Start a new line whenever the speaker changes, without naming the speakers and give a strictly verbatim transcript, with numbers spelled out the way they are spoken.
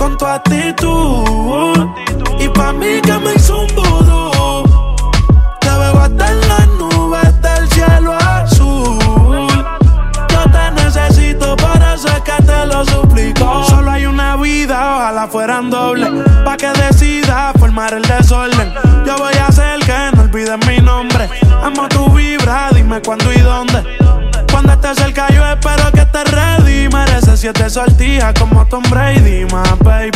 con tu actitud. Y pa' mí que me hizo un vudú. Te veo hasta en las nubes del cielo azul. Yo te necesito, por eso es que te lo suplico. Solo hay una vida, ojalá fueran doble, pa' que decida formar el desorden. Yo voy a hacer que no olvides mi nombre. Amo tu vibra, dime cuándo y dónde. Cuando estés cerca yo espero que estés ready. Mereces siete sortijas como Tom Brady, my baby.